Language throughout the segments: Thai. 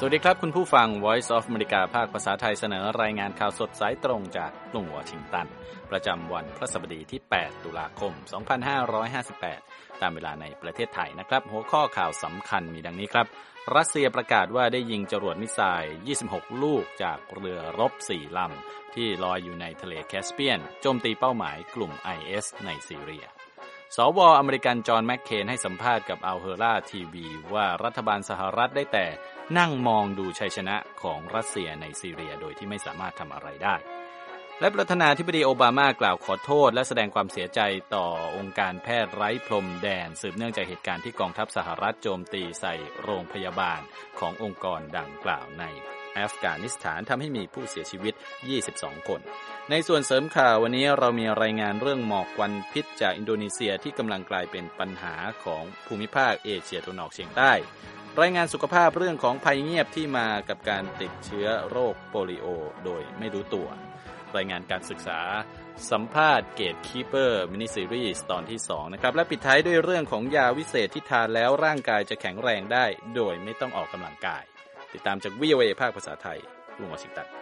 วัสดีครับคุณผู้ฟัง Voice of America ภาคภาษาไทยเสนอรายงานข่าวสดสายตรงจากกรุงวอชิงตันประจำวันพฤหัสบดีที่8ตุลาคม2558ตามเวลาในประเทศไทยนะครับหัวข้อข่าวสำคัญมีดังนี้ครับรัสเซียประกาศว่าได้ยิงจรวดมิสไซล์26ลูกจากเรือรบ4ลำที่ลอยอยู่ในทะเลแคสเปียนโจมตีเป้าหมายกลุ่ม IS ในซีเรียสว.อเมริกันจอห์นแมคเคนให้สัมภาษณ์กับอัลเฮราทีวีว่ารัฐบาลสหรัฐได้แต่นั่งมองดูชัยชนะของรัสเซียในซีเรียโดยที่ไม่สามารถทำอะไรได้และประธานาธิบดีโอบามากล่าวขอโทษและแสดงความเสียใจต่อองค์การแพทย์ไร้พรมแดนสืบเนื่องจากเหตุการณ์ที่กองทัพสหรัฐโจมตีใส่โรงพยาบาลขององค์กรดังกล่าวในอัฟกานิสถานทำให้มีผู้เสียชีวิต22คนในส่วนเสริมข่าววันนี้เรามีรายงานเรื่องหมอกควันพิษจากอินโดนีเซียที่กำลังกลายเป็นปัญหาของภูมิภาคเอเชียตะวันออกเฉียงใต้รายงานสุขภาพเรื่องของภัยเงียบที่มากับการติดเชื้อโรคโปลิโอโดยไม่รู้ตัวรายงานการศึกษาสัมภาษณ์เกตคีเปอร์มินิซีรีส์ตอนที่2นะครับและปิดท้ายด้วยเรื่องของยาวิเศษที่ทานแล้วร่างกายจะแข็งแรงได้โดยไม่ต้องออกกำลังกายติดตามจาก VOA ภาคภาษาไทยกรุงวอชิงตัน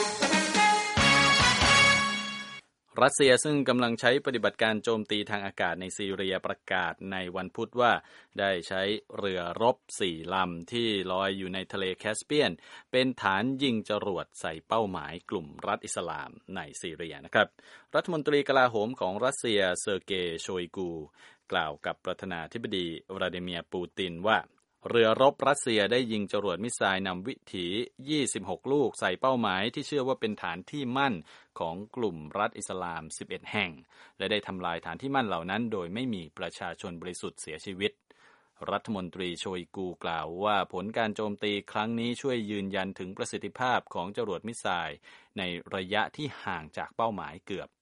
รัสเซียซึ่งกำลังใช้ปฏิบัติการโจมตีทางอากาศในซีเรียประกาศในวันพุธว่าได้ใช้เรือรบ4ลำที่ลอยอยู่ในทะเลแคสเปียนเป็นฐานยิงจรวดใส่เป้าหมายกลุ่มรัฐอิสลามในซีเรียนะครับรัฐมนตรีกลาโหมของรัสเซียเซอร์เกย์โชยกูกล่าวกับประธานาธิบดีวลาดิเมียร์ปูตินว่าเรือรบรัสเซียได้ยิงจรวดมิสไซล์นำวิถี26ลูกใส่เป้าหมายที่เชื่อว่าเป็นฐานที่มั่นของกลุ่มรัฐอิสลาม11แห่งและได้ทำลายฐานที่มั่นเหล่านั้นโดยไม่มีประชาชนบริสุทธิ์เสียชีวิตรัฐมนตรีโชยกูกล่าวว่าผลการโจมตีครั้งนี้ช่วยยืนยันถึงประสิทธิภาพของจรวดมิสไซล์ในระยะที่ห่างจากเป้าหมายเกือบ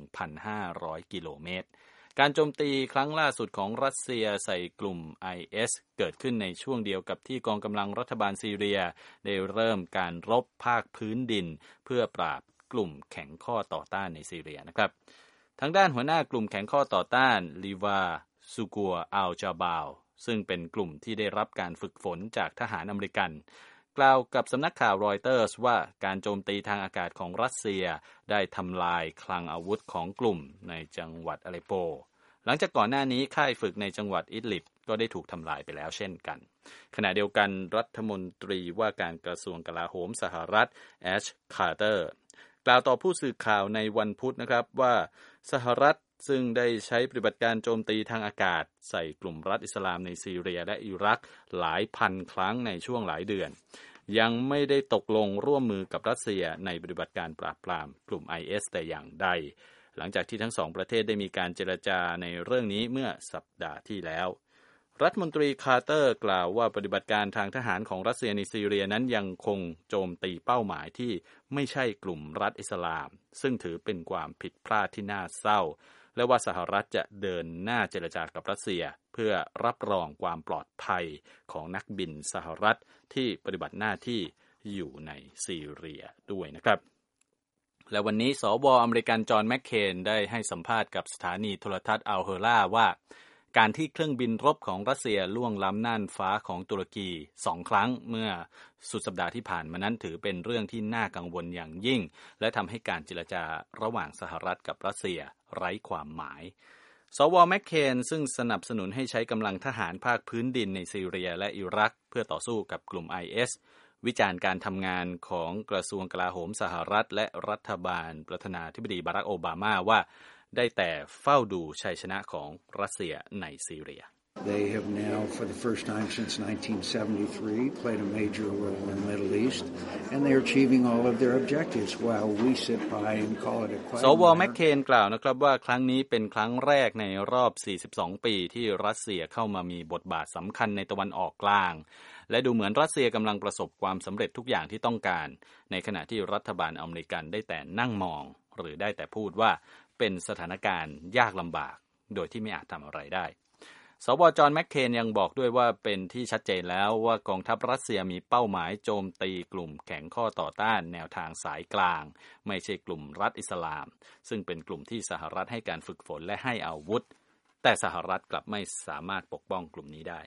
1,500 กิโลเมตรการโจมตีครั้งล่าสุดของรัสเซียใส่กลุ่ม IS เกิดขึ้นในช่วงเดียวกับที่กองกำลังรัฐบาลซีเรียได้เริ่มการรบภาคพื้นดินเพื่อปราบกลุ่มแข็งข้อต่อต้านในซีเรียนะครับทางด้านหัวหน้ากลุ่มแข็งข้อต่อต้านลีวาซูกัวอัลจาบาวซึ่งเป็นกลุ่มที่ได้รับการฝึกฝนจากทหารอเมริกันกล่าวกับสำนักข่าวรอยเตอร์สว่าการโจมตีทางอากาศของรัสเซียได้ทำลายคลังอาวุธของกลุ่มในจังหวัดอเลปโปหลังจากก่อนหน้านี้ค่ายฝึกในจังหวัดอิดลิบก็ได้ถูกทำลายไปแล้วเช่นกันขณะเดียวกันรัฐมนตรีว่าการกระทรวงกลาโหมสหรัฐแอชคาร์เตอร์กล่าวต่อผู้สื่อข่าวในวันพุธนะครับว่าสหรัฐซึ่งได้ใช้ปฏิบัติการโจมตีทางอากาศใส่กลุ่มรัฐอิสลามในซีเรียและอิรักหลายพันครั้งในช่วงหลายเดือนยังไม่ได้ตกลงร่วมมือกับรัสเซียในปฏิบัติการปราบปรามกลุ่ม IS แต่อย่างใดหลังจากที่ทั้งสองประเทศได้มีการเจรจาในเรื่องนี้เมื่อสัปดาห์ที่แล้วรัฐมนตรีคาร์เตอร์กล่าวว่าปฏิบัติการทางทหารของรัสเซียในซีเรียนั้นยังคงโจมตีเป้าหมายที่ไม่ใช่กลุ่มรัฐอิสลามซึ่งถือเป็นความผิดพลาดที่น่าเศร้าและว่าสหรัฐจะเดินหน้าเจรจากับรัสเซียเพื่อรับรองความปลอดภัยของนักบินสหรัฐที่ปฏิบัติหน้าที่อยู่ในซีเรียด้วยนะครับและวันนี้สว.อเมริกันจอห์นแมคเคนได้ให้สัมภาษณ์กับสถานีโทรทัศน์อัลเฮราว่าการที่เครื่องบินรบของรัสเซียล่วงล้ำน่านฟ้าของตุรกี2ครั้งเมื่อสุดสัปดาห์ที่ผ่านมานั้นถือเป็นเรื่องที่น่ากังวลอย่างยิ่งและทำให้การเจรจาระหว่างสหรัฐกับรัสเซียไร้ความหมายสว.แมคเคนซึ่งสนับสนุนให้ใช้กำลังทหารภาคพื้นดินในซีเรียและอิรักเพื่อต่อสู้กับกลุ่ม ISวิจารณ์การทำงานของกระทรวงกลาโหมสหรัฐและรัฐบาลประธานาธิบดีบารักโอบามาว่าได้แต่เฝ้าดูชัยชนะของรัสเซียในซีเรีย They have now, for the first time since 1973, played a major role in the Middle East, and they're achieving all of their objectives while we sit by and call it a quiet. สว.แมคเคนกล่าวนะครับว่าครั้งนี้เป็นครั้งแรกในรอบ42ปีที่รัสเซียเข้ามามีบทบาทสำคัญในตะวันออกกลางและดูเหมือนรัสเซียกำลังประสบความสำเร็จทุกอย่างที่ต้องการในขณะที่รัฐบาลอเมริกันได้แต่นั่งมองหรือได้แต่พูดว่าเป็นสถานการณ์ยากลำบากโดยที่ไม่อาจทำอะไรได้สว.จอห์นแมคเคนยังบอกด้วยว่าเป็นที่ชัดเจนแล้วว่ากองทัพรัสเซียมีเป้าหมายโจมตีกลุ่มแข็งข้อต่อต้านแนวทางสายกลางไม่ใช่กลุ่มรัฐอิสลามซึ่งเป็นกลุ่มที่สหรัฐให้การฝึกฝนและให้อาวุธแต่สหรัฐกลับไม่สามารถปกป้องกลุ่มนี้ได้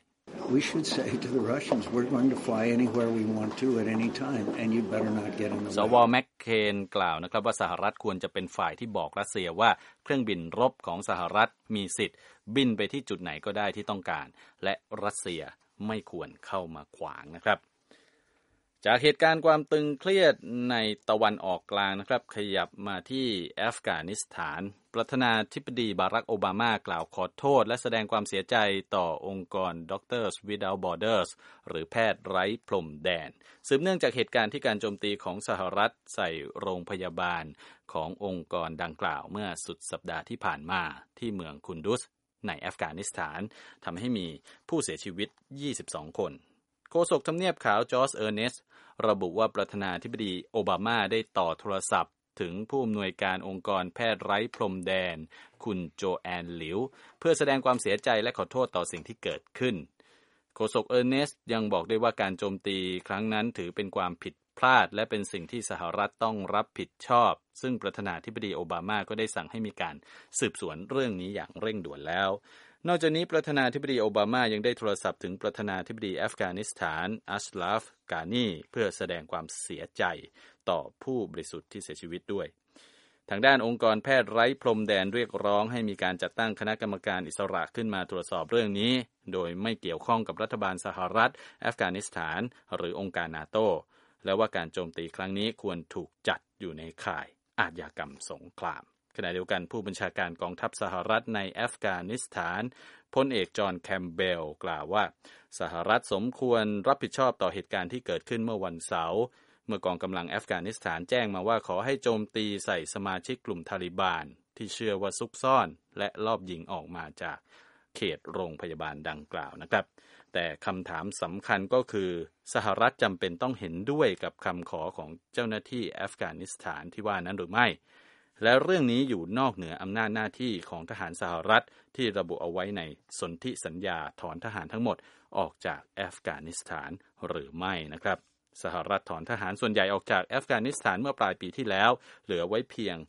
we should say to the Russians, we're going to fly anywhere we want to at any time, and you better not get in the way. สว.แมคเคนกล่าวนะครับว่าสหรัฐควรจะเป็นฝ่ายที่บอกรัสเซียว่าเครื่องบินรบของสหรัฐมีสิทธิ์บินไปที่จุดไหนก็ได้ที่ต้องการและรัสเซียไม่ควรเข้ามาขวางนะครับจากเหตุการณ์ความตึงเครียดในตะวันออกกลางนะครับขยับมาที่อัฟกานิสถานประธานาธิบดีบารักโอบามากล่าวขอโทษและแสดงความเสียใจต่อองค์กร Doctors Without Borders หรือแพทย์ไร้พรมแดนสืบเนื่องจากเหตุการณ์ที่การโจมตีของสหรัฐใส่โรงพยาบาลขององค์กรดังกล่าวเมื่อสุดสัปดาห์ที่ผ่านมาที่เมืองคุนดุสในอัฟกานิสถานทำให้มีผู้เสียชีวิต22คนโฆษกทำเนียบขาวจอร์จเออร์เนสต์ระบุว่าประธานาธิบดีโอบามาได้ต่อโทรศัพท์ถึงผู้อำนวยการองค์กรแพทย์ไร้พรมแดนคุณโจแอนหลิวเพื่อแสดงความเสียใจและขอโทษต่อสิ่งที่เกิดขึ้นโฆษกเออร์เนสต์ยังบอกด้วยว่าการโจมตีครั้งนั้นถือเป็นความผิดพลาดและเป็นสิ่งที่สหรัฐต้องรับผิดชอบซึ่งประธานาธิบดีโอบามาก็ได้สั่งให้มีการสืบสวนเรื่องนี้อย่างเร่งด่วนแล้วนอกจากนี้ประธานาธิบดีโอบามายังได้โทรศัพท์ถึงประธานาธิบดีอัฟกานิสถานอัชราฟ กานีเพื่อแสดงความเสียใจต่อผู้บริสุทธิ์ที่เสียชีวิตด้วยทางด้านองค์กรแพทย์ไร้พรมแดนเรียกร้องให้มีการจัดตั้งคณะกรรมการอิสระขึ้นมาตรวจสอบเรื่องนี้โดยไม่เกี่ยวข้องกับรัฐบาลสหรัฐอัฟกานิสถานหรือองค์การนาโตและว่าการโจมตีครั้งนี้ควรถูกจัดอยู่ในข่ายอาชญากรรมสงครามขณะเดียวกันผู้บัญชาการกองทัพสหรัฐในอัฟกานิสถานพลเอกจอห์นแคมเบลกล่าวว่าสหรัฐสมควรรับผิดชอบต่อเหตุการณ์ที่เกิดขึ้นเมื่อวันเสาร์เมื่อกองกำลังอัฟกานิสถานแจ้งมาว่าขอให้โจมตีใส่สมาชิกกลุ่มทาลิบานที่เชื่อว่าซุกซ่อนและลอบยิงออกมาจากเขตโรงพยาบาลดังกล่าวนะครับแต่คำถามสำคัญก็คือสหรัฐจำเป็นต้องเห็นด้วยกับคำขอของเจ้าหน้าที่อัฟกานิสถานที่ว่านั้นหรือไม่และเรื่องนี้อยู่นอกเหนืออำนาจหน้าที่ของทหารสหรัฐที่ระบุเอาไว้ในสนธิสัญญาถอนทหารทั้งหมดออกจากอัฟกานิสถานหรือไม่นะครับสหรัฐถอนทหารส่วนใหญ่ออกจากอัฟกานิสถานเมื่อปลายปีที่แล้วเหลือไว้เพียง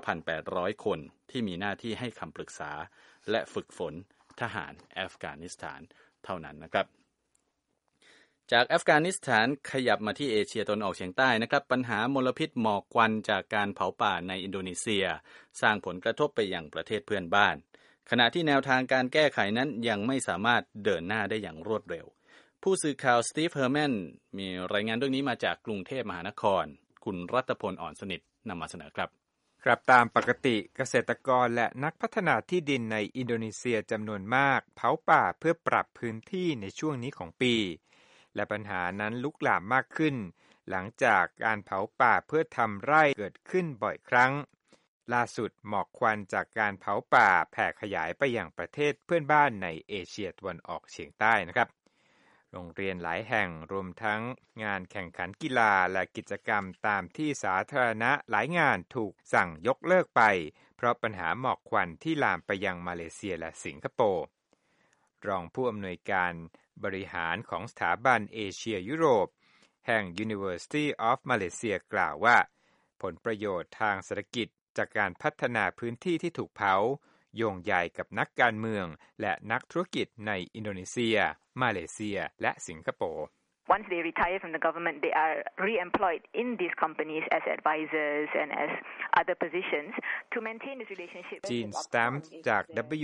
9,800 คนที่มีหน้าที่ให้คำปรึกษาและฝึกฝนทหารอัฟกานิสถานเท่านั้นนะครับจากอัฟกานิสถานขยับมาที่เอเชียตะวันออกเฉียงใต้นะครับปัญหามลพิษหมอกควันจากการเผาป่าในอินโดนีเซียสร้างผลกระทบไปยังประเทศเพื่อนบ้านขณะที่แนวทางการแก้ไขนั้นยังไม่สามารถเดินหน้าได้อย่างรวดเร็วผู้สื่อข่าวสตีฟเฮอร์แมนมีรายงานเรื่องนี้มาจากกรุงเทพมหานครคุณรัตพลอ่อนสนิทนำมาเสนอครับครับตามปกติเกษตรกรและนักพัฒนาที่ดินในอินโดนีเซียจำนวนมากเผาป่าเพื่อปรับพื้นที่ในช่วงนี้ของปีและปัญหานั้นลุกลามมากขึ้นหลังจากการเผาป่าเพื่อทำไร่เกิดขึ้นบ่อยครั้งล่าสุดหมอกควันจากการเผาป่าแผ่ขยายไปยังประเทศเพื่อนบ้านในเอเชียตะวันออกเฉียงใต้นะครับโรงเรียนหลายแห่งรวมทั้งงานแข่งขันกีฬาและกิจกรรมตามที่สาธารณะหลายงานถูกสั่งยกเลิกไปเพราะปัญหาหมอกควันที่ลามไปยังมาเลเซียและสิงคโปร์รองผู้อำนวยการบริหารของสถาบันเอเชียยุโรปแห่ง University of Malaysia กล่าวว่าผลประโยชน์ทางเศรษฐกิจจากการพัฒนาพื้นที่ที่ถูกเผาโยงใยกับนักการเมืองและนักธุรกิจในอินโดนีเซียมาเลเซียและสิงคโปร์ Once they retire from the government, they are re-employed in these companies as advisors and as other positions to maintain this relationship. Jean Stamps จาก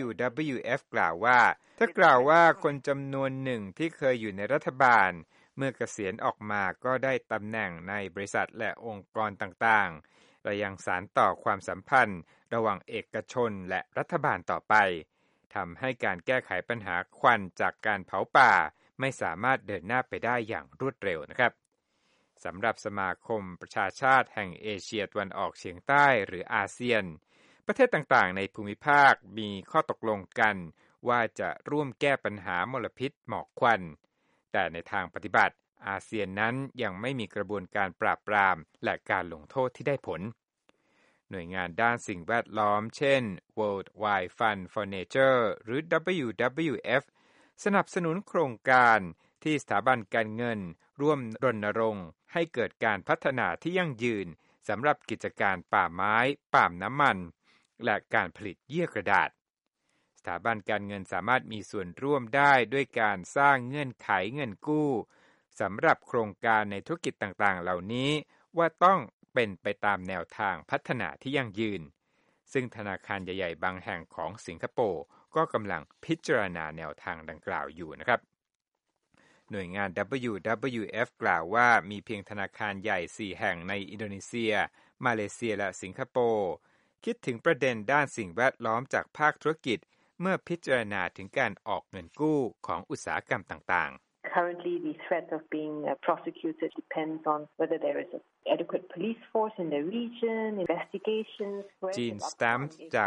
WWF กล่าวว่าถ้ากล่าวว่าคนจำนวนหนึ่งที่เคยอยู่ในรัฐบาลเมื่อเกษียณออกมาก็ได้ตำแหน่งในบริษัทและองค์กรต่างๆและยังสานต่อความสัมพันธ์ระหว่างเอกชนและรัฐบาลต่อไปทำให้การแก้ไขปัญหาควันจากการเผาป่าไม่สามารถเดินหน้าไปได้อย่างรวดเร็วนะครับสำหรับสมาคมประชาชาติแห่งเอเชียตะวันออกเฉียงใต้หรืออาเซียนประเทศต่างๆในภูมิภาคมีข้อตกลงกันว่าจะร่วมแก้ปัญหามลพิษหมอกควันแต่ในทางปฏิบัติอาเซียนนั้นยังไม่มีกระบวนการปราบปรามและการลงโทษที่ได้ผลหน่วยงานด้านสิ่งแวดล้อมเช่น World Wide Fund for Nature หรือ WWF สนับสนุนโครงการที่สถาบันการเงินร่วมรณรงค์ให้เกิดการพัฒนาที่ยั่งยืนสำหรับกิจการป่าไม้ปาล์มน้ำมันและการผลิตเยื่อกระดาษสถาบันการเงินสามารถมีส่วนร่วมได้ด้วยการสร้างเงื่อนไขเงินกู้สำหรับโครงการในธุรกิจต่างๆเหล่านี้ว่าต้องเป็นไปตามแนวทางพัฒนาที่ยั่งยืนซึ่งธนาคารใหญ่ๆบางแห่งของสิงคโปร์ก็กำลังพิจารณาแนวทางดังกล่าวอยู่นะครับหน่วยงาน WWF กล่าวว่ามีเพียงธนาคารใหญ่4แห่งในอินโดนีเซียมาเลเซียและสิงคโปร์คิดถึงประเด็นด้านสิ่งแวดล้อมจากภาคธุรกิจเมื่อพิจารณาถึงการออกเงินกู้ของอุตสาหกรรมต่างๆ Currently, the threat of being prosecuted depends on whether there is an adequate police force in the region, investigations. Jean Stamps จาก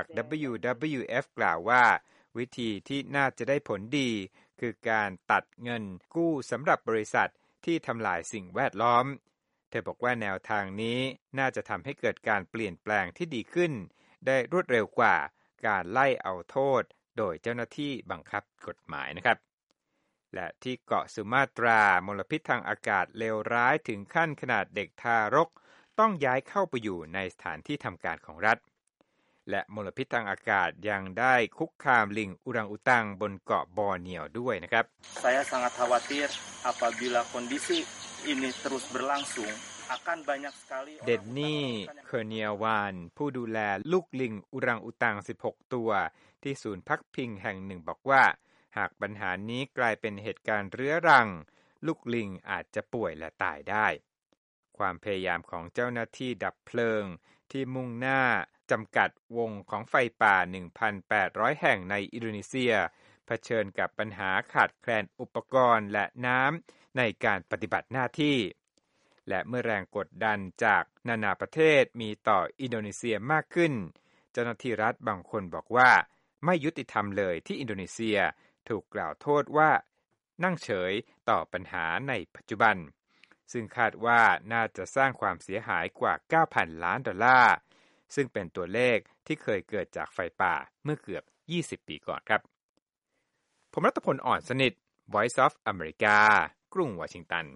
WWF กล่าวว่าวิธีที่น่าจะได้ผลดีคือการตัดเงินกู้สำหรับบริษัทที่ทำลายสิ่งแวดล้อมเธอบอกว่าแนวทางนี้น่าจะทำให้เกิดการเปลี่ยนแปลงที่ดีขึ้นได้รวดเร็วกว่าการไล่เอาโทษโดยเจ้าหน้าที่บังคับกฎหมายนะครับและที่เกาะสุมาตรามลพิษทางอากาศเลวร้ายถึงขั้นขนาดเด็กทารกต้องย้ายเข้าไปอยู่ในสถานที่ทำการของรัฐและมลพิษทางอากาศยังได้คุกคามลิงอุรังอุตังบนเกาะบอร์เนียวด้วยนะครับ Saya sangat khawatir apabila kondisi ini terus berlangsung akan banyak sekali เดนนี่เคอร์เนียวานผู้ดูแลลูกลิงอุรังอุตัง16ตัวที่ศูนย์พักพิงแห่งหนึ่งบอกว่าหากปัญหานี้กลายเป็นเหตุการณ์เรื้อรังลูกลิงอาจจะป่วยและตายได้ความพยายามของเจ้าหน้าที่ดับเพลิงที่มุ่งหน้าจำกัดวงของไฟป่า 1,800 แห่งในอินโดนีเซียเผชิญกับปัญหาขาดแคลนอุปกรณ์และน้ำในการปฏิบัติหน้าที่และเมื่อแรงกดดันจากนานาประเทศมีต่ออินโดนีเซียมากขึ้นเจ้าหน้าที่รัฐบางคนบอกว่าไม่ยุติธรรมเลยที่อินโดนีเซียถูกกล่าวโทษว่านั่งเฉยต่อปัญหาในปัจจุบันซึ่งคาดว่าน่าจะสร้างความเสียหายกว่า 9,000 ล้านดอลลาร์ซึ่งเป็นตัวเลขที่เคยเกิดจากไฟป่าเมื่อเกือบ20 ปีก่อนครับผมรัตพล อ่อนสนิท Voice of America กรุงวอชิงตัน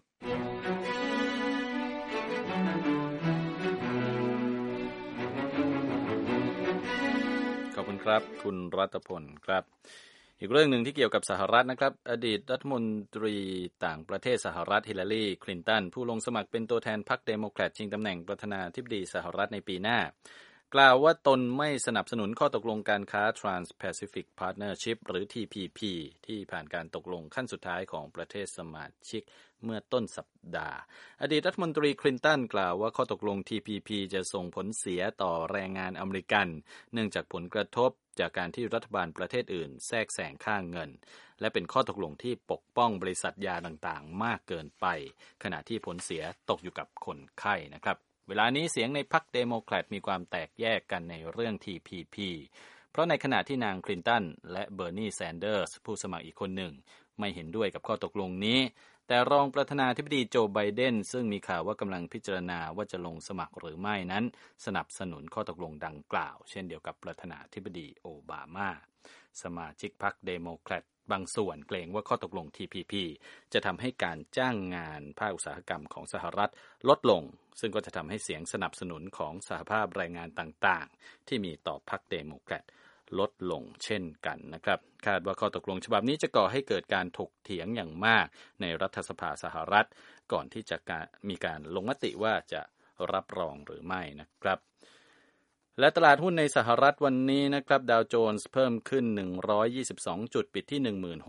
ขอบคุณครับคุณรัตพลครับอีกเรื่องหนึ่งที่เกี่ยวกับสหรัฐนะครับอดีตรัฐมนตรีต่างประเทศสหรัฐฮิลลารีคลินตันผู้ลงสมัครเป็นตัวแทนพรรคเดโมแครตชิงตำแหน่งประธานาธิบดีสหรัฐในปีหน้ากล่าวว่าตนไม่สนับสนุนข้อตกลงการค้า Trans-Pacific Partnership หรือ TPP ที่ผ่านการตกลงขั้นสุดท้ายของประเทศสมาชิกเมื่อต้นสัปดาห์อดีตรัฐมนตรีคลินตันกล่าวว่าข้อตกลง TPP จะส่งผลเสียต่อแรงงานอเมริกันเนื่องจากผลกระทบจากการที่รัฐบาลประเทศอื่นแทรกแซงค่าเงินและเป็นข้อตกลงที่ปกป้องบริษัทยาต่างๆมากเกินไปขณะที่ผลเสียตกอยู่กับคนไข้นะครับเวลานี้เสียงในพรรคเดโมแครตมีความแตกแยกกันในเรื่อง TPP เพราะในขณะที่นางคลินตันและเบอร์นีแซนเดอร์สผู้สมัครอีกคนหนึ่งไม่เห็นด้วยกับข้อตกลงนี้แต่รองประธานาธิบดีโจไบเดนซึ่งมีข่าวว่ากำลังพิจารณาว่าจะลงสมัครหรือไม่นั้นสนับสนุนข้อตกลงดังกล่าวเช่นเดียวกับประธานาธิบดีโอบามาสมาชิกพรรคเดโมแครตบางส่วนเกรงว่าข้อตกลง TPP จะทำให้การจ้างงานภาคอุตสาหกรรมของสหรัฐลดลงซึ่งก็จะทำให้เสียงสนับสนุนของสหภาพแรงงานต่างๆที่มีต่อพรรคเดโมแครตลดลงเช่นกันนะครับคาดว่าข้อตกลงฉบับนี้จะก่อให้เกิดการถกเถียงอย่างมากในรัฐสภาสหรัฐก่อนที่จะมีการลงมติว่าจะรับรองหรือไม่นะครับและตลาดหุ้นในสหรัฐวันนี้นะครับดาวโจนส์เพิ่มขึ้น122จุดปิดที่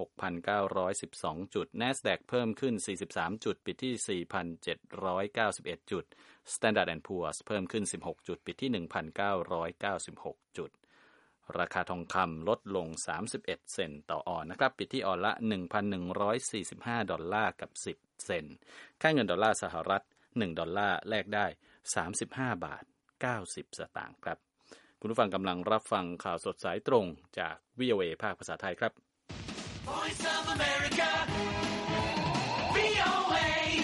16,912 จุด NASDAQ เพิ่มขึ้น43จุดปิดที่ 4,791 จุด Standard & Poor's เพิ่มขึ้น16จุดปิดที่ 1,996 จุดราคาทองคำลดลง31เซนต์ต่อออนซ์นะครับปิดที่ออนซ์ละ 1,145 ดอลลาร์กับ10เซนต์ค่าเงินดอลลาร์สหรัฐ1ดอลลาร์แลกได้35บาท90สตางค์ครับคุณผู้ฟังกำลังรับฟังข่าวสดสายตรงจาก VOA ภาคภาษาไทยครับ Voice of America VOA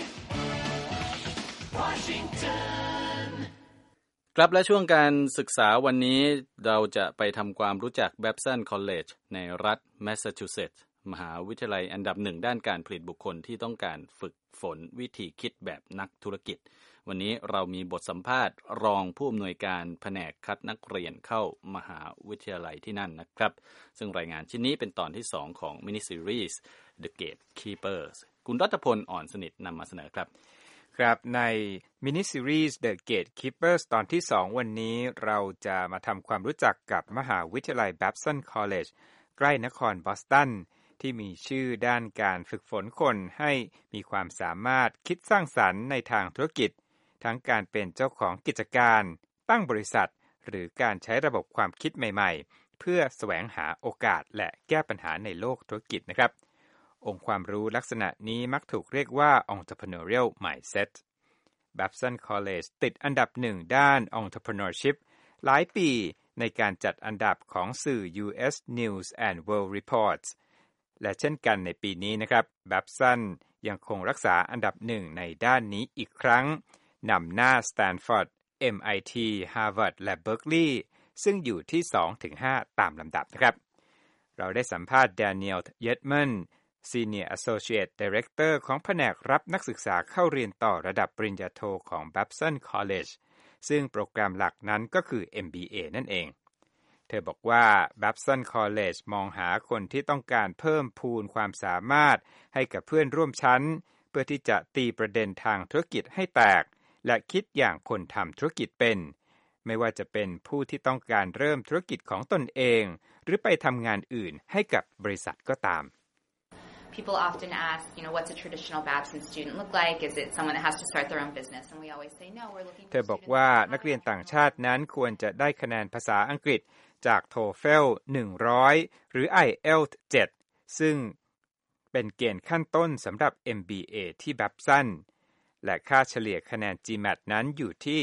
Washington ครับและช่วงการศึกษาวันนี้เราจะไปทำความรู้จัก Babson College ในรัฐแมสซาชูเซตส์มหาวิทยาลัยอันดับหนึ่งด้านการผลิตบุคคลที่ต้องการฝึกฝนวิธีคิดแบบนักธุรกิจวันนี้เรามีบทสัมภาษณ์รองผู้อำนวยการแผนกคัดนักเรียนเข้ามหาวิทยาลัยที่นั่นนะครับซึ่งรายงานชิ้นนี้เป็นตอนที่2ของมินิซีรีส์ The Gatekeepers คุณรัตพลอ่อนสนิทนำมาเสนอครับครับในมินิซีรีส์ The Gatekeepers ตอนที่2วันนี้เราจะมาทำความรู้จักกับมหาวิทยาลัย Babson College ใกล้นครบอสตันที่มีชื่อด้านการฝึกฝนคนให้มีความสามารถคิดสร้างสรรค์ในทางธุรกิจทั้งการเป็นเจ้าของกิจการตั้งบริษัทหรือการใช้ระบบความคิดใหม่ๆเพื่อแสวงหาโอกาสและแก้ปัญหาในโลกธุรกิจนะครับองค์ความรู้ลักษณะนี้มักถูกเรียกว่า entrepreneurial mindset Babson College ติดอันดับ1ด้าน entrepreneurship หลายปีในการจัดอันดับของสื่อ US News and World Reports และเช่นกันในปีนี้นะครับ Babson ยังคงรักษาอันดับ1ในด้านนี้อีกครั้งนำหน้า Stanford, MIT, Harvard และ Berkeley ซึ่งอยู่ที่ 2-5 ตามลำดับนะครับเราได้สัมภาษณ์ Daniel Yetman Senior Associate Director ของแผนกรับนักศึกษาเข้าเรียนต่อระดับปริญญาโทของ Babson College ซึ่งโปรแกรมหลักนั้นก็คือ MBA นั่นเองเธอบอกว่า Babson College มองหาคนที่ต้องการเพิ่มพูนความสามารถให้กับเพื่อนร่วมชั้นเพื่อที่จะตีประเด็นทางธุรกิจให้แตกและคิดอย่างคนทำธุรกิจเป็นไม่ว่าจะเป็นผู้ที่ต้องการเริ่มธุรกิจของตนเองหรือไปทำงานอื่นให้กับบริษัทก็ตาม People often ask, what's a traditional Babson student look like? Is it someone that has to start their own business? And we always say, no, we're looking for เธอบอกว่านักเรียนต่างชาตินั้นควรจะได้คะแนนภาษาอังกฤษจาก TOEFL 100 หรือ IELTS 7 ซึ่งเป็นเกณฑ์ขั้นต้นสำหรับ MBA ที่ Babson และค่าเฉลี่ยคะแนน GMAT นั้นอยู่ที่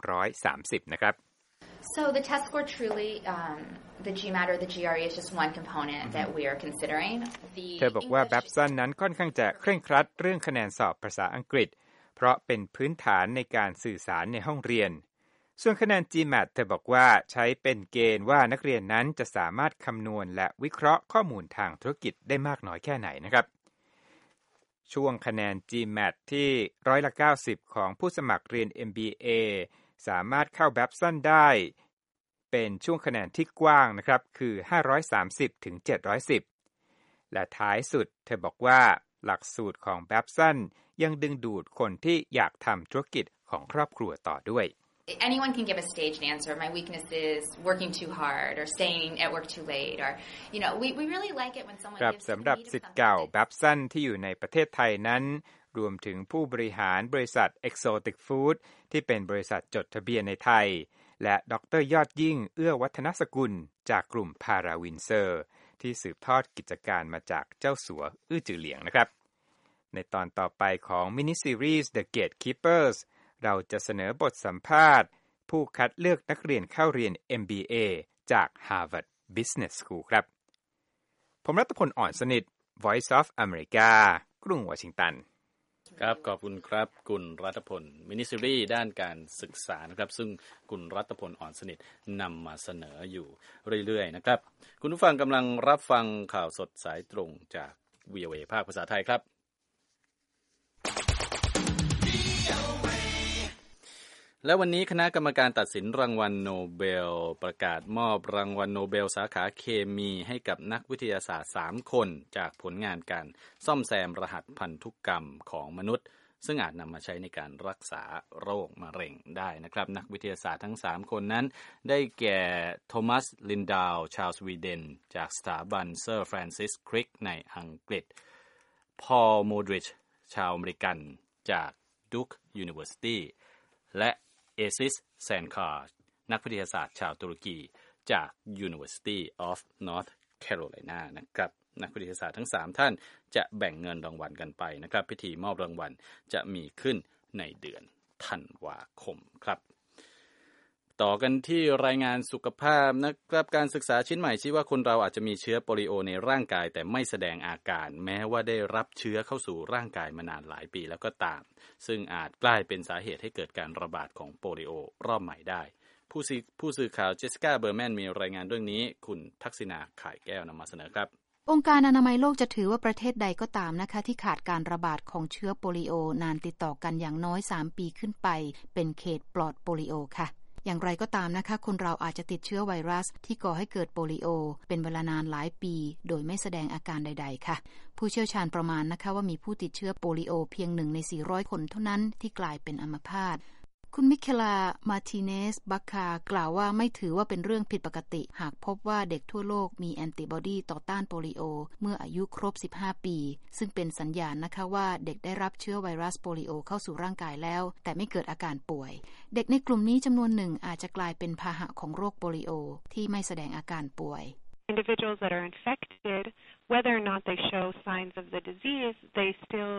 630นะครับ So the test score truly, the GMAT or the GRE is just one component that we are considering. เธอบอกว่า Babson นั้นค่อนข้างจะเคร่งครัดเรื่องคะแนนสอบภาษาอังกฤษเพราะเป็นพื้นฐานในการสื่อสารในห้องเรียนส่วนคะแนน GMAT เธอบอกว่าใช้เป็นเกณฑ์ว่านักเรียนนั้นจะสามารถคำนวณและวิเคราะห์ข้อมูลทางธุรกิจได้มากน้อยแค่ไหนนะครับช่วงคะแนน GMAT ที่90%ของผู้สมัครเรียน MBAสามารถเข้า Babson ได้เป็นช่วงคะแนนที่กว้างนะครับคือ530ถึง710และท้ายสุดเธอบอกว่าหลักสูตรของ Babson ยังดึงดูดคนที่อยากทำธุรกิจของครอบครัวต่อด้วย Anyone can give a staged answer. My weakness is working too hard or staying at work too late or we really like it when someone ครับสำหรับศิษย์เก่า Babson ที่อยู่ในประเทศไทยนั้นรวมถึงผู้บริหารบริษัท Exotic Food ที่เป็นบริษัทจดทะเบียนในไทยและดร.ยอดยิ่งเอื้อวัฒนสกุลจากกลุ่มพาราวินเซอร์ที่สืบทอดกิจการมาจากเจ้าสัวอื้อจือเหลียงนะครับในตอนต่อไปของมินิซีรีส์ The Gatekeepers เราจะเสนอบทสัมภาษณ์ผู้คัดเลือกนักเรียนเข้าเรียน MBA จาก Harvard Business School ครับผมรัตพลอ่อนสนิท Voice of America กรุงวอชิงตันครับขอบคุณครับคุณรัตพลมินิซีรีส์ด้านการศึกษานะครับซึ่งคุณรัตพลอ่อนสนิทนำมาเสนออยู่เรื่อยๆนะครับคุณผู้ฟังกำลังรับฟังข่าวสดสายตรงจาก VOA ภาคภาษาไทยครับและวันนี้คณะกรรมการตัดสินรางวัลโนเบลประกาศมอบรางวัลโนเบลสาขาเคมีให้กับนักวิทยาศาสตร์3คนจากผลงานการซ่อมแซมรหัสพันธุกรรมของมนุษย์ซึ่งอาจนำมาใช้ในการรักษาโรคมะเร็งได้นะครับนักวิทยาศาสตร์ทั้ง3คนนั้นได้แก่โทมัสลินดาวชาวสวีเดนจากสถาบันเซอร์ฟรานซิสคริกในอังกฤษพอลโมดริชชาวอเมริกันจากดุคยูนิเวอร์ซิตี้และเอซิสแซนคาร์นักวิทยาศาสตร์ชาวตุรกีจาก University of North Carolina นะครับนักวิทยาศาสตร์ทั้ง3ท่านจะแบ่งเงินรางวัลกันไปนะครับพิธีมอบรางวัลจะมีขึ้นในเดือนธันวาคมครับต่อกันที่รายงานสุขภาพนะครับการศึกษาชิ้นใหม่ชี้ว่าคนเราอาจจะมีเชื้อโปลิโอในร่างกายแต่ไม่แสดงอาการแม้ว่าได้รับเชื้อเข้าสู่ร่างกายมานานหลายปีแล้วก็ตามซึ่งอาจกลายเป็นสาเหตุให้เกิดการระบาดของโปลิโอรอบใหม่ได้ผู้สื่อข่าวเจสสิก้าเบอร์แมนมีรายงานเรื่องนี้คุณทักษิณาข่ายแก้วนำมาเสนอครับองค์การอนามัยโลกจะถือว่าประเทศใดก็ตามนะคะที่ขาดการระบาดของเชื้อโปลิโอนานติดต่อกันอย่างน้อย3ปีขึ้นไปเป็นเขตปลอดโปลิโอค่ะอย่างไรก็ตามนะคะคนเราอาจจะติดเชื้อไวรัสที่ก่อให้เกิดโปลิโอเป็นเวลานานหลายปีโดยไม่แสดงอาการใดๆค่ะผู้เชี่ยวชาญประมาณนะคะว่ามีผู้ติดเชื้อโปลิโอเพียง1ใน400คนเท่านั้นที่กลายเป็นอัมพาตคุณมิเคลามาร์ติเนสบัคคากล่าวว่าไม่ถือว่าเป็นเรื่องผิดปกติหากพบว่าเด็กทั่วโลกมีแอนติบอดีต่อต้านโปลิโอเมื่ออายุครบ15ปีซึ่งเป็นสัญญาณนะคะว่าเด็กได้รับเชื้อไวรัสโปลิโอเข้าสู่ร่างกายแล้วแต่ไม่เกิดอาการป่วยเด็กในกลุ่มนี้จำนวนหนึ่งอาจจะกลายเป็นพาหะของโรคโปลิโอที่ไม่แสดงอาการป่วย Individuals that are infected, whether or not they show signs of the disease, they still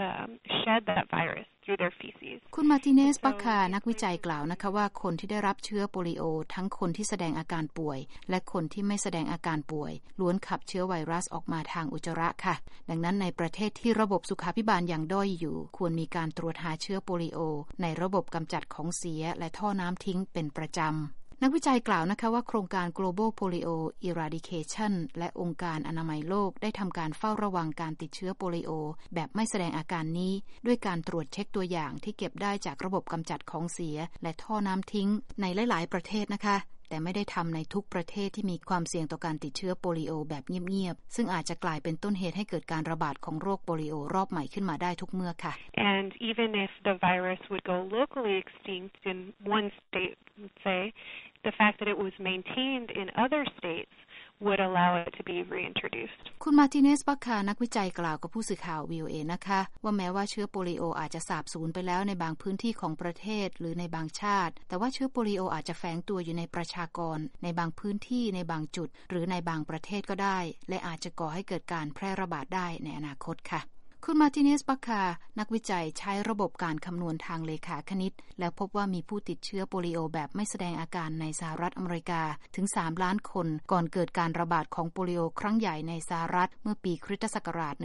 shed that virus through their feces. คุณมาร์ติเนส บัคคานักวิจัยกล่าวนะคะว่าคนที่ได้รับเชื้อโปลิโอทั้งคนที่แสดงอาการป่วยและคนที่ไม่แสดงอาการป่วยล้วนขับเชื้อไวรัสออกมาทางอุจจาระค่ะดังนั้นในประเทศที่ระบบสุขาภิบาลยังด้อยอยู่ควรมีการตรวจหาเชื้อโปลิโอในระบบกำจัดของเสียและท่อน้ำทิ้งเป็นประจำนักวิจัยกล่าวนะคะว่าโครงการ Global Polio Eradication และองค์การอนามัยโลกได้ทำการเฝ้าระวังการติดเชื้อโปลิโอแบบไม่แสดงอาการนี้ด้วยการตรวจเช็คตัวอย่างที่เก็บได้จากระบบกำจัดของเสียและท่อน้ำทิ้งในหลายๆประเทศนะคะแต่ไม่ได้ทำในทุกประเทศที่มีความเสี่ยงต่อการติดเชื้อโปลิโอแบบเงียบๆซึ่งอาจจะกลายเป็นต้นเหตุให้เกิดการระบาดของโรคโปลิโอรอบใหม่ขึ้นมาได้ทุกเมื่อค่ะ And even if the virus would go locally extinct in one state, let's say, the fact that it was maintained in other states would allow it to be reintroduced. คุณมาร์ติเนส บัคคานักวิจัยกล่าวกับผู้สื่อข่าว VOA นะคะว่าแม้ว่าเชื้อโปลิโออาจจะสาบสูญไปแล้วในบางพื้นที่ของประเทศหรือในบางชาติแต่ว่าเชื้อโปลิโออาจจะแฝงตัวอยู่ในประชากรในบางพื้นที่ในบางจุดหรือในบางประเทศก็ได้และอาจจะก่อให้เกิดการแพร่ระบาดได้ในอนาคตค่ะคุณมาร์ติเนส บัคคานักวิจัยใช้ระบบการคำนวณทางเลขาคณิตแล้วพบว่ามีผู้ติดเชื้อโปลิโอแบบไม่แสดงอาการในสหรัฐอเมริกาถึง3ล้านคนก่อนเกิดการระบาดของโปลิโอครั้งใหญ่ในสหรัฐเมื่อปีคริสตศักราช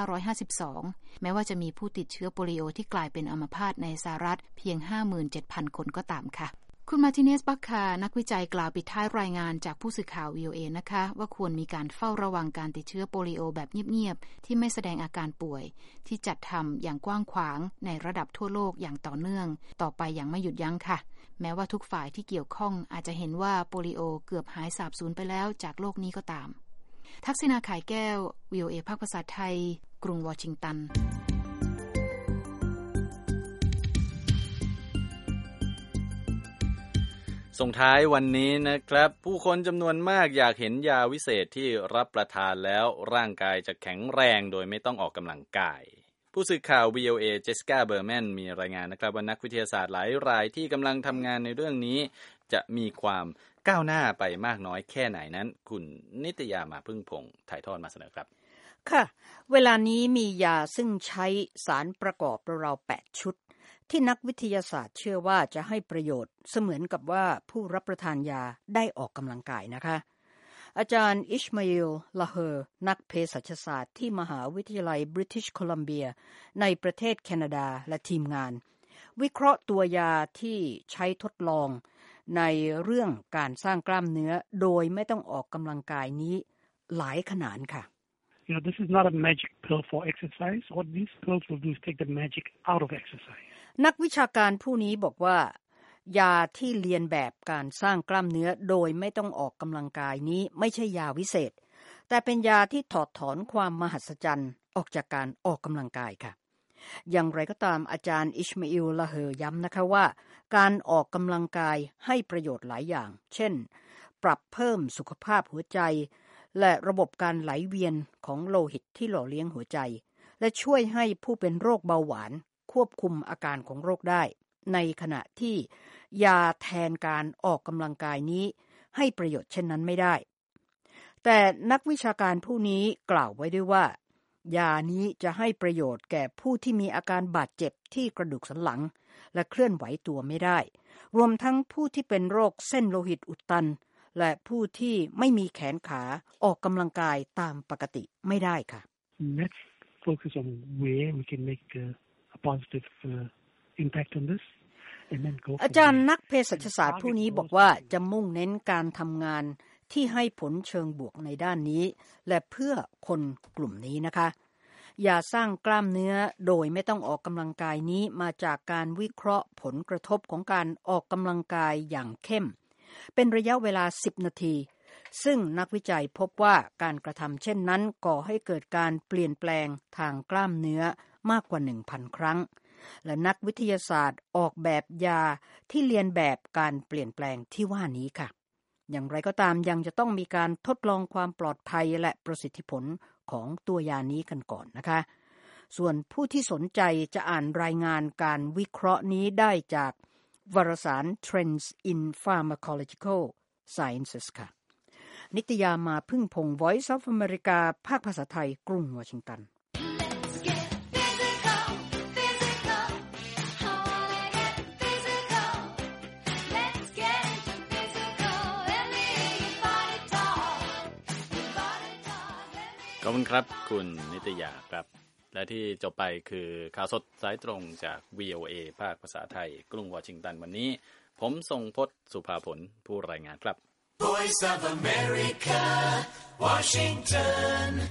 1952 แม้ว่าจะมีผู้ติดเชื้อโปลิโอที่กลายเป็นอัมพาตในสหรัฐเพียง 57,000 คนก็ตามค่ะคุณมาร์ติเนส บัคคานักวิจัยกล่าวปิดท้ายรายงานจากผู้สื่อข่าว VOA นะคะว่าควรมีการเฝ้าระวังการติดเชื้อโปลิโอแบบเงียบๆที่ไม่แสดงอาการป่วยที่จัดทำอย่างกว้างขวางในระดับทั่วโลกอย่างต่อเนื่องต่อไปอย่างไม่หยุดยั้งค่ะแม้ว่าทุกฝ่ายที่เกี่ยวข้องอาจจะเห็นว่าโปลิโอเกือบหายสาบสูญไปแล้วจากโลกนี้ก็ตามทักษิณาข่ายแก้ว VOA ภาคภาษาไทยกรุงวอชิงตันส่งท้ายวันนี้นะครับผู้คนจำนวนมากอยากเห็นยาวิเศษที่รับประทานแล้วร่างกายจะแข็งแรงโดยไม่ต้องออกกำลังกายผู้สื่อข่าว VOA เจสสิก้าเบอร์แมนมีรายงานนะครับว่านักวิทยาศาสตร์หลายรายที่กำลังทำงานในเรื่องนี้จะมีความก้าวหน้าไปมากน้อยแค่ไหนนั้นคุณนิตยามาพึ่งพงษ์ถ่ายทอดมาเสนอครับค่ะเวลานี้มียาซึ่งใช้สารประกอบราว8ชุดที่นักวิทยาศาสตร์เชื่อว่าจะให้ประโยชน์เสมือนกับว่าผู้รับประทานยาได้ออกกำลังกายนะคะอาจารย์อิชมาอิล ลาเฮอร์นักเภสัชศาสตร์ที่มหาวิทยาลัยบริติชโคลัมเบียในประเทศแคนาดาและทีมงานวิเคราะห์ตัวยาที่ใช้ทดลองในเรื่องการสร้างกล้ามเนื้อโดยไม่ต้องออกกำลังกายนี้หลายขนาดค่ะ This is not a magic pill for exercise. What these pills will do is take the magic out of exercise. นักวิชาการผู้นี้บอกว่ายาที่เลียนแบบการสร้างกล้ามเนื้อโดยไม่ต้องออกกำลังกายนี้ไม่ใช่ยาวิเศษแต่เป็นยาที่ถอดถอนความมหัศจรรย์ออกจากการออกกำลังกายค่ะอย่างไรก็ตามอาจารย์อิชมาอิล ลาเฮอร์ย้ำนะคะว่าการออกกำลังกายให้ประโยชน์หลายอย่างเช่นปรับเพิ่มสุขภาพหัวใจและระบบการไหลเวียนของโลหิตที่หล่อเลี้ยงหัวใจและช่วยให้ผู้เป็นโรคเบาหวานควบคุมอาการของโรคได้ในขณะที่ยาแทนการออกกำลังกายนี้ให้ประโยชน์เช่นนั้นไม่ได้แต่นักวิชาการผู้นี้กล่าวไว้ด้วยว่ายานี้จะให้ประโยชน์แก่ผู้ที่มีอาการบาดเจ็บที่กระดูกสันหลังและเคลื่อนไหวตัวไม่ได้รวมทั้งผู้ที่เป็นโรคเส้นโลหิตอุดตันและผู้ที่ไม่มีแขนขาออกกำลังกายตามปกติไม่ได้ค่ะ Let's focus on where we can make a positive impact on this and then go อาจารย์นักเภสัชศาสตร์ผู้นี้บอกว่าจะมุ่งเน้นการทำงานที่ให้ผลเชิงบวกในด้านนี้และเพื่อคนกลุ่มนี้นะคะยาสร้างกล้ามเนื้อโดยไม่ต้องออกกำลังกายนี้มาจากการวิเคราะห์ผลกระทบของการออกกำลังกายอย่างเข้มเป็นระยะเวลา10นาทีซึ่งนักวิจัยพบว่าการกระทำเช่นนั้นก่อให้เกิดการเปลี่ยนแปลงทางกล้ามเนื้อมากกว่า 1,000 ครั้งและนักวิทยาศาสตร์ออกแบบยาที่เลียนแบบการเปลี่ยนแปลงที่ว่านี้ค่ะอย่างไรก็ตามยังจะต้องมีการทดลองความปลอดภัยและประสิทธิผลของตัวยานี้กันก่อนนะคะส่วนผู้ที่สนใจจะอ่านรายงานการวิเคราะห์นี้ได้จากวารสาร Trends in Pharmacological Sciences ค่ะนิตยามาพึ่งพงศ์ Voice of America ภาคภาษาไทยกรุงวอชิงตันขอบคุณครับคุณนิตยาครับและที่จบไปคือข่าวสดสายตรงจาก VOA ภาคภาษาไทยกรุงวอชิงตันวันนี้ผมทรงพจน์สุภาผลผู้รายงานครับ Voice of America Washington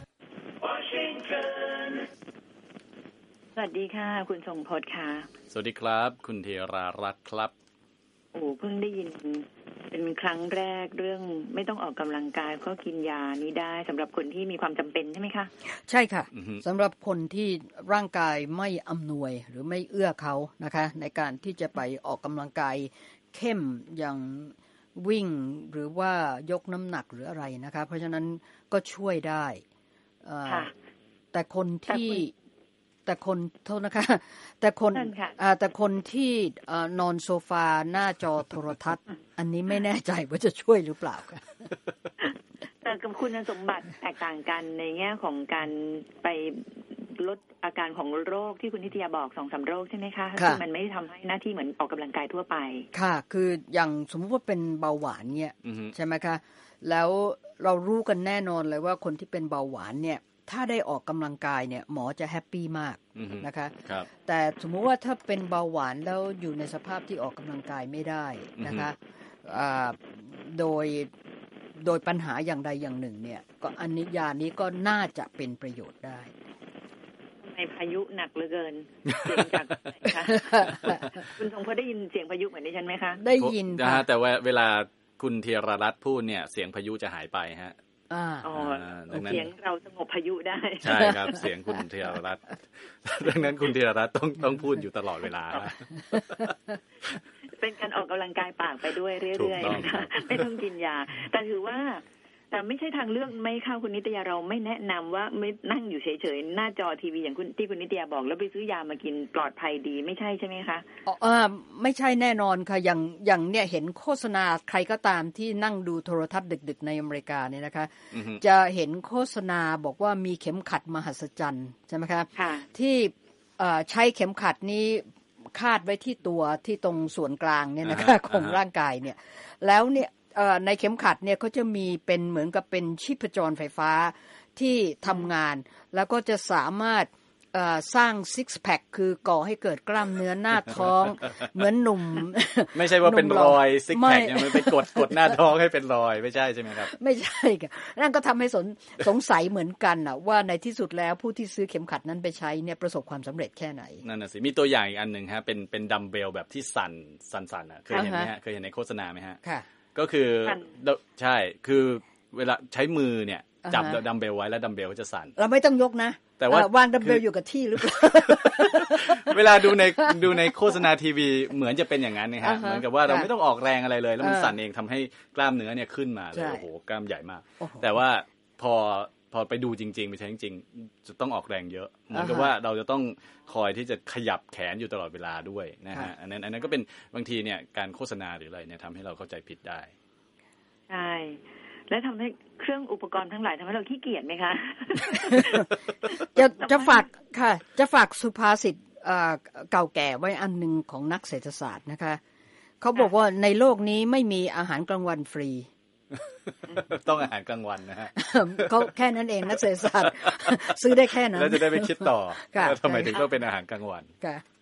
สวัสดีค่ะคุณทรงพจน์ค่ะสวัสดีครับคุณธีรารัตน์ครับโอ้เพิ่งได้ยินเป็นครั้งแรกเรื่องไม่ต้องออกกำลังกายก็กินยานี้ได้สำหรับคนที่มีความจำเป็นใช่ไหมคะใช่ค่ะ สำหรับคนที่ร่างกายไม่อำนวยหรือไม่เอื้อเขานะคะในการที่จะไปออกกำลังกายเข้มอย่างวิ่งหรือว่ายกน้ำหนักหรืออะไรนะคะเพราะฉะนั้นก็ช่วยได้แต่คนโทษนะคะแต่คนที่นอนโซฟาหน้าจอโทรทัศน์อันนี้ไม่แน่ใจว่าจะช่วยหรือเปล่าค่ะแต่กับคุณสมบัติแตกต่างกันในแง่ของการไปลดอาการของโรคที่คุณนิตยาบอก 2-3 โรคใช่ไหมคะที่มันไม่ได้ทำให้หน้าที่เหมือนออกกำลังกายทั่วไปค่ะคืออย่างสมมติว่าเป็นเบาหวานเนี่ยใช่ไหมคะแล้วเรารู้กันแน่นอนเลยว่าคนที่เป็นเบาหวานเนี่ยถ้าได้ออกกำลังกายเนี่ยหมอจะแฮปปี้มากนะคะแต่สมมุติว่าถ้าเป็นเบาหวานแล้วอยู่ในสภาพที่ออกกำลังกายไม่ได้นะคะโดยปัญหาอย่างใดอย่างหนึ่งเนี่ยก็อันนี้ยานี้ก็น่าจะเป็นประโยชน์ได้ในพายุหนักเหลือเกินเสียงจากไหนคะคุณทรงพจน์ได้ยินเสียงพายุเหมือนดิฉันไหมคะได้ยินค่ะแต่ว่าเวลาคุณธีรรัตน์พูดเนี่ยเสียงพายุจะหายไปฮะเสียงเราสงบพายุได้ใช่ครับเสียงคุณธีรรัตน์ดังนั้นคุณธีรรัตน์ต้องพูดอยู่ตลอดเวลาเป็นการออกกำลังกายปากไปด้วยเรื่อยๆนะคะไม่ต้องกินยาแต่ถือว่าแต่ไม่ใช่ทางเลือกไม่ค่ะคุณนิตยาเราไม่แนะนำว่าไม่นั่งอยู่เฉยๆหน้าจอทีวีอย่างที่คุณนิตยาบอกแล้วไปซื้อยามากินปลอดภัยดีไม่ใช่ใช่ไหมคะไม่ใช่แน่นอนค่ะอย่างเนี่ยเห็นโฆษณาใครก็ตามที่นั่งดูโทรทัศน์ดึกๆในอเมริกาเนี่ยนะคะจะเห็นโฆษณาบอกว่ามีเข็มขัดมหัศจรรย์ใช่ไหมคะที่ใช้เข็มขัดนี้คาดไว้ที่ตัวที่ตรงส่วนกลางเนี่ยนะคะของร่างกายเนี่ยแล้วเนี่ยในเข็มขัดเนี่ยเขาจะมีเป็นเหมือนกับเป็นชีพจรไฟฟ้าที่ทำงานแล้วก็จะสามารถสร้างซิกแพคคือก่อให้เกิดกล้ามเนื้อหน้าท้องเหมือนหนุ่มไม่ใช่ว่าเป็นรอยซิกแพคเนี่ยมันไปกดหน้าท้องให้เป็นรอยไม่ใช่ใช่ไหมครับไม่ใช่ค่ะนั่นก็ทำให้สงสัยเหมือนกันน่ะว่าในที่สุดแล้วผู้ที่ซื้อเข็มขัดนั้นไปใช้เนี่ยประสบความสำเร็จแค่ไหนนั่นน่ะสิมีตัวอย่างอีกอันนึงฮะเป็นดัมเบลแบบที่สั่นๆอ่ะเคยเห็นมั้ยฮะเคยเห็นในโฆษณามั้ยฮะค่ะก็คือใช่คือเวลาใช้มือเนี่ยจับดัมเบลไว้แล้วดัมเบลจะสั่นเราไม่ต้องยกนะแต่ว่าวางดัมเบลอยู่กับที่หรือเปล่าเวลาดูในโฆษณาทีวีเหมือนจะเป็นอย่างนั้นนะฮะเหมือนกับว่าเราไม่ต้องออกแรงอะไรเลยแล้วมันสั่นเองทำให้กล้ามเนื้อเนี่ยขึ้นมาเลยโอ้โหกล้ามใหญ่มากแต่ว่าพอไปดูจริงๆไปใช้จริงๆจะต้องออกแรงเยอะเหมือนกับว่าเราจะต้องคอยที่จะขยับแขนอยู่ตลอดเวลาด้วยนะฮะอันนั้นก็เป็นบางทีเนี่ยการโฆษณาหรืออะไรเนี่ยทำให้เราเข้าใจผิดได้ใช่และทำให้เครื่องอุปกรณ์ทั้งหลายทำให้เราขี้เกียจไหมคะจะฝากค่ะจะฝากสุภาษิตเก่าแก่ไว้อันนึงของนักเศรษฐศาสตร์นะคะเขาบอกว่าในโลกนี้ไม่มีอาหารกลางวันฟรีต้องอาหารกลางวันนะฮะเขาแค่นั้นเองนักเศรษฐศาสตร์ซื้อได้แค่นั้นแล้วจะได้ไปคิดต่อว่าทำไมถึงต้องเป็นอาหารกลางวันค่ะ